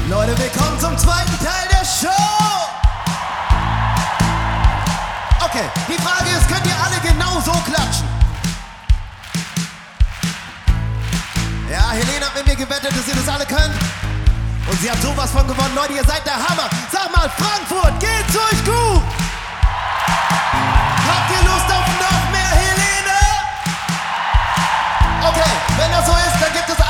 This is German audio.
Leute, willkommen zum zweiten Teil der Show! Okay, die Frage ist, könnt ihr alle genau so klatschen? Ja, Helene hat mit mir gewettet, dass ihr das alle könnt. Und sie hat sowas von gewonnen. Leute, ihr seid der Hammer. Sag mal, Frankfurt, geht's euch gut? Habt ihr Lust auf noch mehr Helene? Okay, wenn das so ist, dann gibt es